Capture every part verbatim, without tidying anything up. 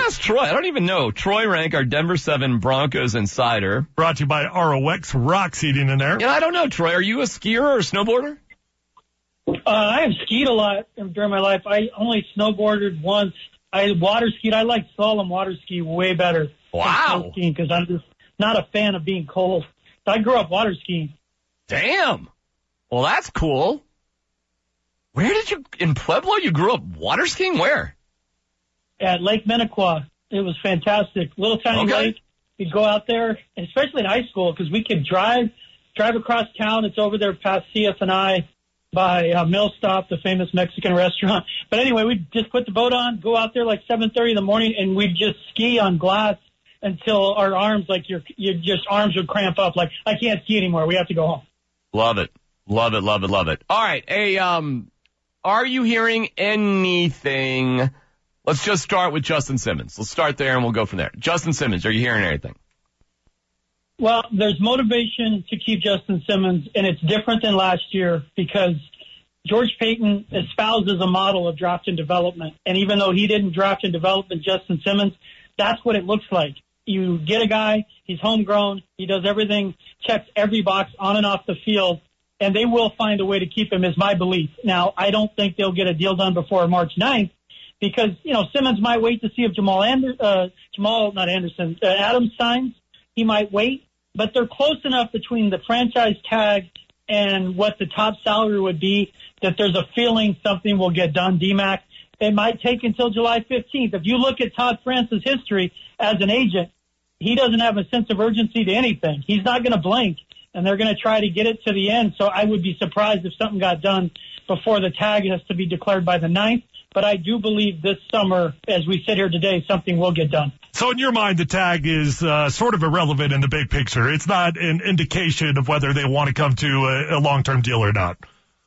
ask Troy. I don't even know. Troy Rank, our Denver seven Broncos insider. Brought to you by R O X Rock Seating in there. Yeah, I don't know, Troy. Are you a skier or a snowboarder? Uh, I have skied a lot during my life. I only snowboarded once. I water skied. I like slalom water ski way better. Wow. Because I'm just not a fan of being cold. So I grew up water skiing. Damn. Well, that's cool. Where did you, in Pueblo, you grew up water skiing? Where? At Lake Minnequa. It was fantastic. Little tiny Okay. lake. You'd go out there, especially in high school, because we could drive, drive across town. It's over there past C F and I by uh, Mill Stop, the famous Mexican restaurant. But anyway, we'd just put the boat on, go out there like seven thirty in the morning, and we'd just ski on glass until our arms, like your, your just arms would cramp up. Like, I can't ski anymore. We have to go home. Love it. Love it, love it, love it. All right. Hey, um, are you hearing anything? Let's just start with Justin Simmons. Let's start there and we'll go from there. Justin Simmons, are you hearing anything? Well, there's motivation to keep Justin Simmons, and it's different than last year because George Payton espouses a model of draft and development. And even though he didn't draft and develop Justin Simmons, that's what it looks like. You get a guy, he's homegrown, he does everything, checks every box on and off the field, and they will find a way to keep him, is my belief. Now, I don't think they'll get a deal done before March ninth because, you know, Simmons might wait to see if Jamal, Ander, uh, Jamal not Anderson, uh, Adams signs. He might wait, but they're close enough between the franchise tag and what the top salary would be that there's a feeling something will get done, D-Mac. It might take until July fifteenth. If you look at Todd France's history as an agent, he doesn't have a sense of urgency to anything. He's not going to blink, and they're going to try to get it to the end. So I would be surprised if something got done before the tag has to be declared by the ninth. But I do believe this summer, as we sit here today, something will get done. So in your mind, the tag is uh, sort of irrelevant in the big picture. It's not an indication of whether they want to come to a, a long-term deal or not.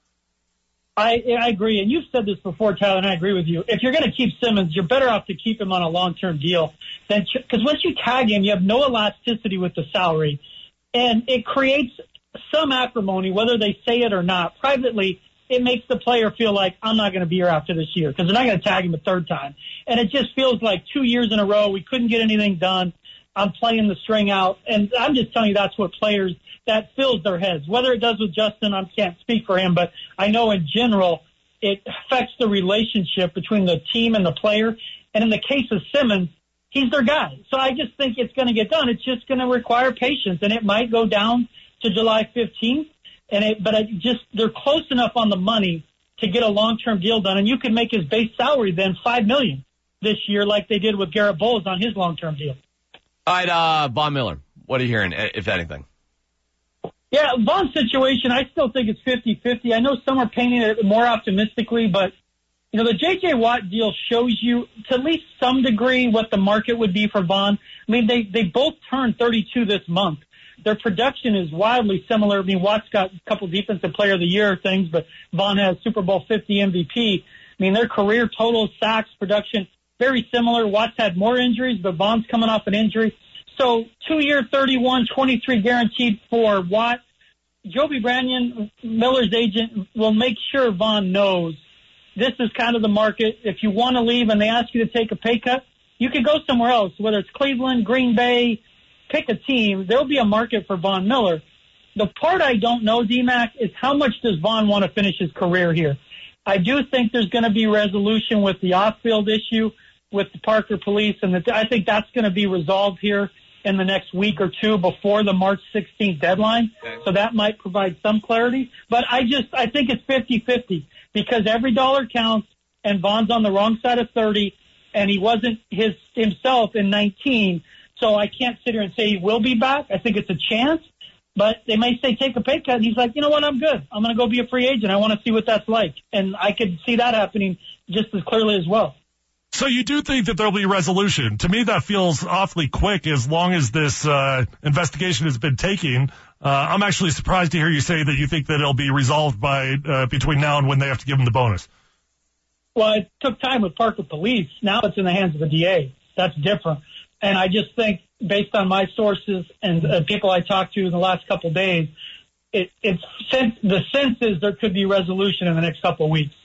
I, I agree, and you've said this before, Tyler, and I agree with you. If you're going to keep Simmons, you're better off to keep him on a long-term deal. Because once you tag him, you have no elasticity with the salary, and it creates some acrimony, whether they say it or not. Privately, it makes the player feel like, I'm not going to be here after this year, because they're not going to tag him a third time. And it just feels like two years in a row, we couldn't get anything done. I'm playing the string out, and I'm just telling you that's what players – that fills their heads. Whether it does with Justin, I can't speak for him, but I know in general it affects the relationship between the team and the player. And in the case of Simmons, he's their guy. So I just think it's going to get done. It's just going to require patience, and it might go down to July fifteenth. And it, but I just they're close enough on the money to get a long-term deal done, and you can make his base salary then five million dollars this year, like they did with Garrett Bowles on his long-term deal. All right, uh, Von Miller, what are you hearing, if anything? Yeah, Von's situation, I still think it's fifty-fifty. I know some are painting it more optimistically, but, you know, the J J. Watt deal shows you to at least some degree what the market would be for Von. I mean, they, they both turned thirty-two this month. Their production is wildly similar. I mean, Watt's got a couple defensive player of the year things, but Von has Super Bowl fifty M V P. I mean, their career total, sacks, production, very similar. Watt's had more injuries, but Von's coming off an injury. So two-year thirty-one, twenty-three guaranteed for Watt. Joby Brannion, Miller's agent, will make sure Von knows this is kind of the market. If you want to leave and they ask you to take a pay cut, you can go somewhere else, whether it's Cleveland, Green Bay, pick a team. There'll be a market for Von Miller. The part I don't know, D-Mac, is how much does Von want to finish his career here? I do think there's going to be resolution with the off-field issue with the Parker police, and the, I think that's going to be resolved here in the next week or two before the March sixteenth deadline. Okay. So that might provide some clarity. But I just, I think it's fifty-fifty because every dollar counts, and Von's on the wrong side of thirty, and he wasn't his himself in nineteen. So I can't sit here and say he will be back. I think it's a chance, but they may say take a pay cut, and he's like, you know what, I'm good. I'm going to go be a free agent. I want to see what that's like. And I could see that happening just as clearly as well. So you do think that there'll be resolution. To me, that feels awfully quick as long as this uh, investigation has been taking. Uh, I'm actually surprised to hear you say that you think that it'll be resolved by uh, between now and when they have to give him the bonus. Well, it took time with Parker Police. Now it's in the hands of the D A. That's different. And I just think, based on my sources and uh, people I talked to in the last couple of days, it, it's the sense is there could be resolution in the next couple of weeks.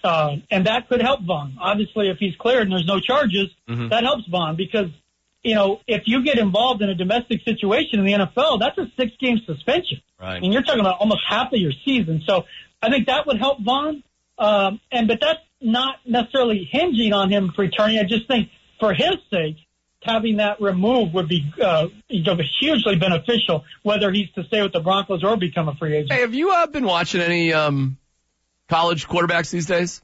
Uh, and that could help Vaughn. Obviously, if he's cleared and there's no charges, mm-hmm. that helps Vaughn because, you know, if you get involved in a domestic situation in the N F L, that's a six-game suspension. Right. I mean, you're talking about almost half of your season. So I think that would help Vaughn. Um, and but that's not necessarily hinging on him returning. I just think for his sake, having that removed would be uh, hugely beneficial, whether he's to stay with the Broncos or become a free agent. Hey, have you uh, been watching any um, college quarterbacks these days?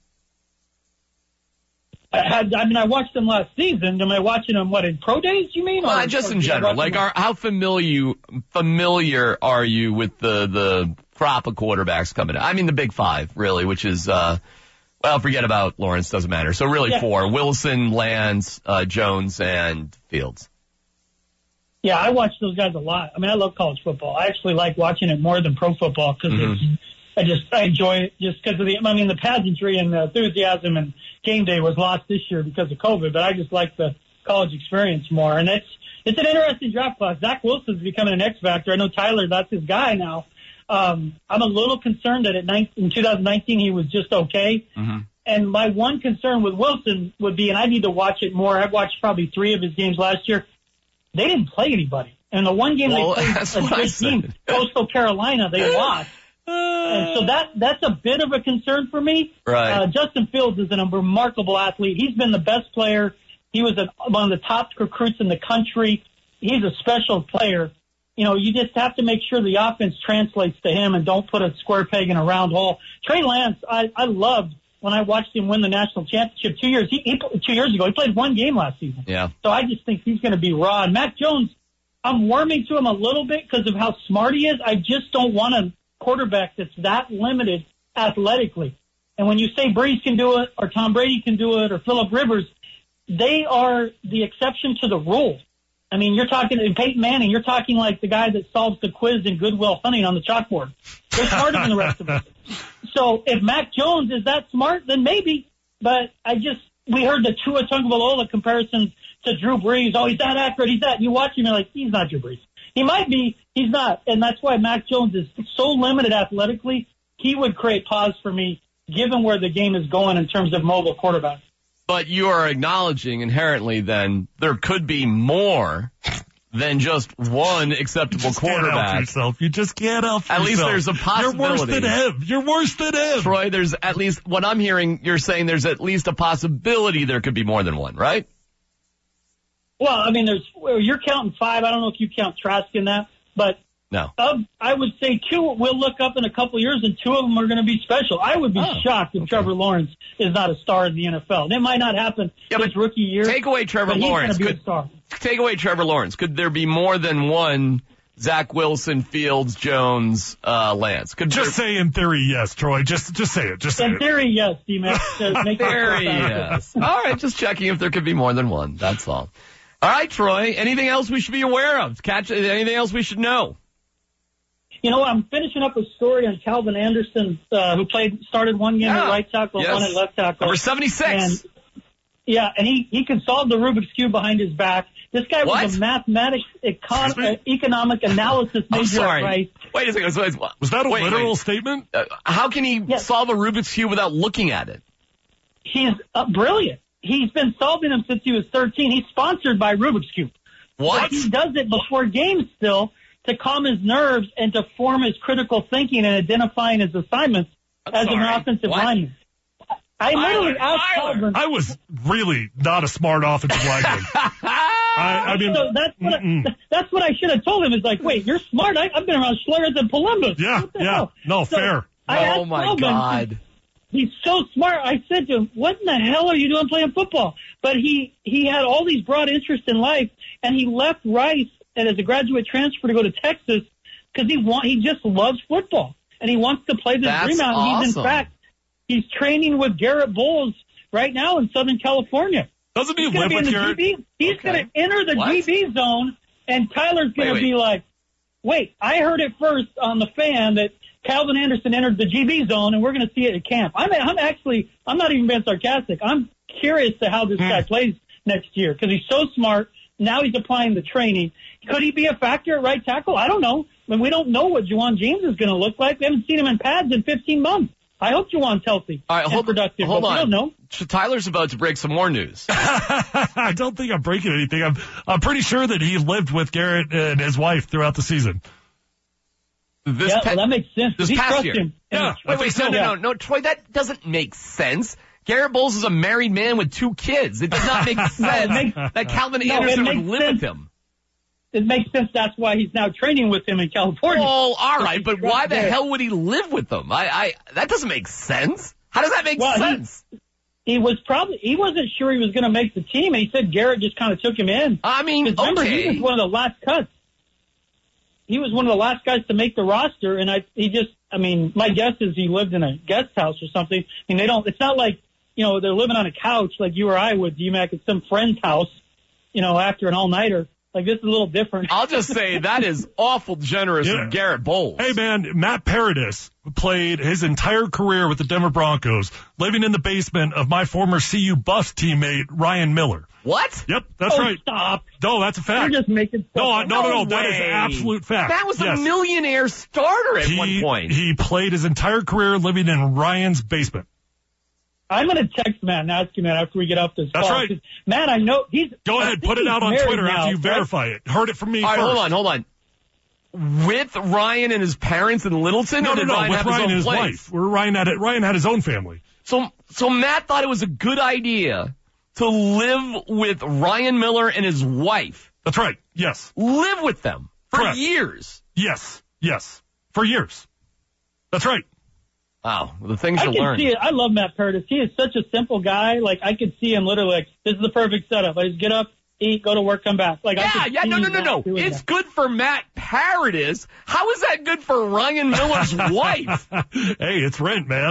I, had, I mean, I watched them last season. Am I watching them, what, in pro days, you mean? Well, or, just or in general. Like, are, how familiar familiar are you with the, the crop of quarterbacks coming out? I mean, the big five, really, which is, uh, well, forget about Lawrence, doesn't matter. So really yeah. four, Wilson, Lance, uh, Jones, and Fields. Yeah, I watch those guys a lot. I mean, I love college football. I actually like watching it more than pro football because mm-hmm. I just I enjoy it just because of the, I mean, the pageantry and the enthusiasm and game day was lost this year because of COVID, but I just like the college experience more. And it's, it's an interesting draft class. Zach Wilson's becoming an X factor. I know Tyler, that's his guy now. Um, I'm a little concerned that at nineteen, in two thousand nineteen he was just okay. Mm-hmm. And my one concern with Wilson would be, and I need to watch it more. I've watched probably three of his games last year. They didn't play anybody. And the one game well, they played a good team, Coastal Carolina, they lost. And so that that's a bit of a concern for me. Right. Uh, Justin Fields is an, a remarkable athlete. He's been the best player. He was a, one of the top recruits in the country. He's a special player. You know, you just have to make sure the offense translates to him and don't put a square peg in a round hole. Trey Lance, I, I loved when I watched him win the national championship two years. He, he two years ago, he played one game last season. Yeah. So I just think he's going to be raw. And Mac Jones, I'm warming to him a little bit because of how smart he is. I just don't want a quarterback that's that limited athletically. And when you say Breeze can do it, or Tom Brady can do it, or Phillip Rivers, they are the exception to the rule. I mean, you're talking in Peyton Manning, you're talking like the guy that solves the quiz in Good Will Hunting on the chalkboard. They're smarter than the rest of us. So if Mac Jones is that smart, then maybe. But I just, we heard the Tua Tagovailoa comparisons to Drew Brees. Oh, he's that accurate. He's that. You watch him, you're like, he's not Drew Brees. He might be. He's not. And that's why Mac Jones is so limited athletically. He would create pause for me, given where the game is going in terms of mobile quarterback. But you are acknowledging inherently then there could be more than just one acceptable you just quarterback. Can't help yourself. You just can't help at yourself. At least there's a possibility. You're worse than him. You're worse than him. Troy, there's at least, what I'm hearing, you're saying there's at least a possibility there could be more than one, right? Well, I mean, there's, you're counting five. I don't know if you count Trask in that, but no. Of, I would say two we'll look up in a couple of years, and two of them are going to be special. I would be oh, shocked if okay. Trevor Lawrence is not a star in the N F L. It might not happen yeah, his rookie year. Take away Trevor but Lawrence. He's going to be could, a star. Take away Trevor Lawrence. Could there be more than one Zach Wilson, Fields, Jones, uh, Lance? Could just there... say in theory, yes, Troy. Just just say it. Just say in it. theory, yes, D-Mac. In theory, yes. All right, just checking if there could be more than one. That's all. All right, Troy. Anything else we should be aware of? Catch anything else we should know? You know, I'm finishing up a story on Calvin Anderson, uh, who played, started one game yeah. at right tackle, yes. one at left tackle. Number seventy-six. And, yeah, and he, he can solve the Rubik's Cube behind his back. This guy what? was a mathematics, econ- uh, economic analysis major I'm sorry. at Rice. Wait a second. So it's, was that a wait, literal wait. statement? Uh, how can he yes. solve a Rubik's Cube without looking at it? He's uh, brilliant. He's been solving them since he was thirteen. He's sponsored by Rubik's Cube. What? But he does it before games still to calm his nerves and to form his critical thinking and identifying his assignments I'm as sorry. an offensive what? lineman. I literally Tyler, asked Tyler. Calvin. I was really not a smart offensive lineman. I, I mean, so that's what I, that's what I should have told him. Is like, wait, you're smart. I, I've been around Schlereth and Columbus. yeah, What the yeah. hell? No, So fair. I Oh asked my Calvin, God. He's so smart. I said to him, what in the hell are you doing playing football? But he, he had all these broad interests in life, and he left Rice and as a graduate transfer to go to Texas because he want, he just loves football, and he wants to play this That's dream out. And he's in awesome. fact, he's training with Garrett Bowles right now in Southern California. Doesn't he He's going live to be in with the your... G B. He's Okay. going to enter the What? G B zone, and Tyler's going Wait, to be wait. like, wait, I heard it first on the fan that Calvin Anderson entered the G B zone, and we're going to see it at camp. I'm, I'm actually, I'm not even being sarcastic. I'm curious to how this Hmm. guy plays next year because he's so smart. Now he's applying the training. Could he be a factor at right tackle? I don't know. I mean, we don't know what Juwan James is going to look like. We haven't seen him in pads in fifteen months. I hope Juwan's healthy All right, and hold, productive. hold but on. We don't know. Tyler's about to break some more news. I don't think I'm breaking anything. I'm, I'm pretty sure that he lived with Garrett and his wife throughout the season. This Yeah, pa- well, that makes sense. this He past trusts year. him. Yeah. And- Wait, wait, no, no, no, no, Troy, that doesn't make sense. Garrett Bowles is a married man with two kids. It does not make sense makes- that Calvin No, it Anderson would makes live sense. with him. It makes sense. That's why he's now training with him in California. Oh, all right, but why the Garrett. hell would he live with them? I, I, that doesn't make sense. How does that make Well, he- sense? He was probably he wasn't sure he was going to make the team, and he said Garrett just kind of took him in. I mean, 'Cause remember, okay. he was one of the last cuts. He was one of the last guys to make the roster, and I he just I mean, my guess is he lived in a guest house or something. I mean, they don't. It's not like you know they're living on a couch like you or I would, D Mac, at some friend's house. You know, after an all nighter. Like this is a little different. I'll just say that is awful generous Yeah. of Garrett Bowles. Hey, man, Matt Paradis played his entire career with the Denver Broncos, living in the basement of my former C U Buffs teammate, Ryan Miller. What? Yep, that's oh, right. Stop! No, that's a fact. You're just making stuff No, up. no, no, no, No that is way. absolute fact. That was Yes. a millionaire starter at he, one point. He played his entire career living in Ryan's basement. I'm going to text Matt and ask him that after we get off this That's call. right. 'Cause, Matt, I know he's. Go I ahead, think put it he's out on married Twitter now, after you right? verify it. Heard it from me All right, first. hold on, hold on. With Ryan and his parents in Littleton, No, or no, did no, Ryan with have Ryan his and own his place? wife. Where Ryan had it, Ryan had his own family. So, so Matt thought it was a good idea to live with Ryan Miller and his wife. That's right. Yes. Live with them for Correct. years. Yes. Yes. For years. That's right. Wow, the things I you can learn. see it. I love Matt Paradis. He is such a simple guy. Like I could see him literally like this is the perfect setup. I just get up, eat, go to work, come back. Like I Yeah, could yeah, see no, no, no, Matt no. doing It's that. good for Matt Paradis. How is that good for Ryan Miller's wife? Hey, it's rent, man.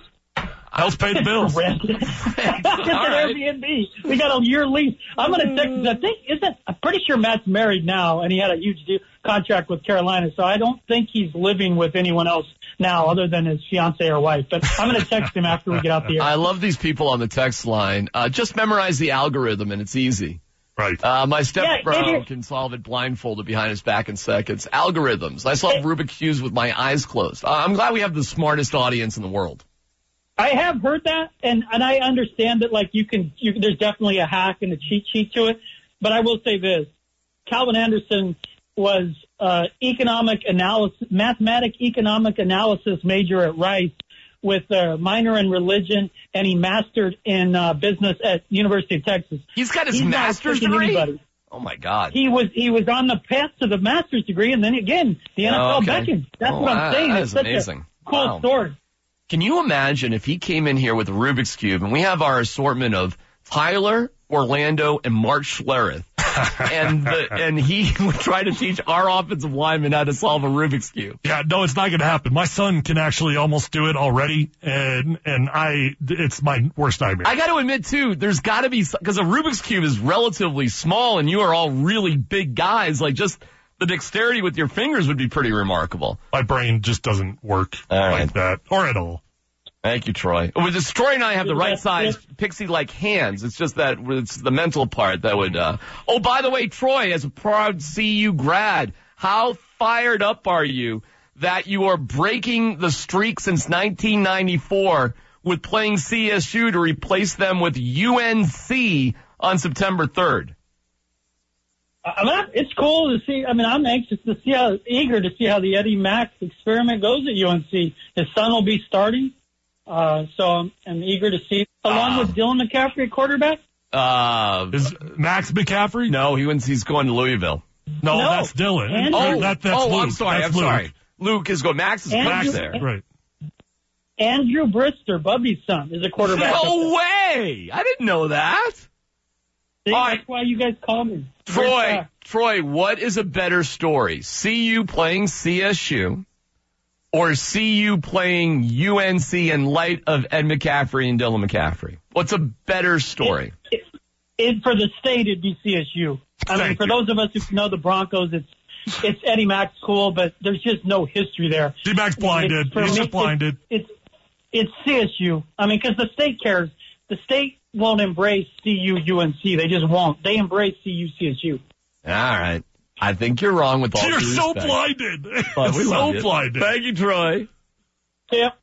Helps pay the bills. Rent. It's an right. Airbnb. We got a year lease. I'm gonna text. I think isn't. I'm pretty sure Matt's married now, and he had a huge deal, contract with Carolina. So I don't think he's living with anyone else now, other than his fiance or wife. But I'm gonna text him after we get out the air. I love these people on the text line. Uh, just memorize the algorithm, and it's easy. Right. Uh, my Yeah, stepbro maybe- can solve it blindfolded behind his back in seconds. Algorithms. I solve Rubik's Cubes with my eyes closed. Uh, I'm glad we have the smartest audience in the world. I have heard that, and and I understand that. Like you can, you there's definitely a hack and a cheat sheet to it. But I will say this: Calvin Anderson was uh, economic analysis, mathematic economic analysis major at Rice, with a minor in religion, and he mastered in uh, business at University of Texas. He's got his He's not master's tricking degree? anybody. Oh, my God. He was he was on the path to the master's degree, and then again the N F L Oh, okay. beckoned. That's Oh, what wow, I'm saying. that It's is such amazing. a cool Wow. story. Can you imagine if he came in here with a Rubik's Cube and we have our assortment of Tyler, Orlando, and Mark Schlereth, and the, and he would try to teach our offensive lineman how to solve a Rubik's Cube? Yeah, no, it's not going to happen. My son can actually almost do it already, and and I, it's my worst nightmare. I got to admit, too, there's got to be, because a Rubik's Cube is relatively small and you are all really big guys, like just the dexterity with your fingers would be pretty remarkable. My brain just doesn't work All right. like that, or at all. Thank you, Troy. With this, Troy and I have the right That's size it. pixie-like hands. It's just that it's the mental part that would. Uh... Oh, by the way, Troy, as a proud C U grad, how fired up are you that you are breaking the streak since nineteen ninety-four with playing C S U to replace them with U N C on September third? I'm not, it's cool to see. I mean, I'm anxious to see how, eager to see how the Eddie Mack experiment goes at U N C. His son will be starting, uh, so I'm, I'm eager to see. Along Ah. with Dylan McCaffrey at quarterback. Uh, Is Max McCaffrey? no, he wins. He's going to Louisville. No, No. that's Dylan. Andrew. Or that, that's oh, Luke. I'm sorry. That's I'm Luke. sorry. Luke is going. Max is Andrew- back Max, there. right. Andrew Brister, Bubby's son, is a quarterback. No way! I didn't know that. See, All right. that's why you guys call me. Troy, Troy, what is a better story? C U playing C S U or C U playing U N C in light of Ed McCaffrey and Dylan McCaffrey? What's a better story? It, it, for the state, it'd be C S U. I mean, Thank for you. those of us who know the Broncos, it's it's Eddie Mack's cool, but there's just no history there. D-Mac's blinded. It's- for He's me, just blinded. It's, it's, it's C S U. I mean, because the state cares. The state won't embrace C U U N C. They just won't. They embrace C U C S U. All right. I think you're wrong with all You're due so respect. blinded. But we so love you. blinded. Thank you, Troy. Yep.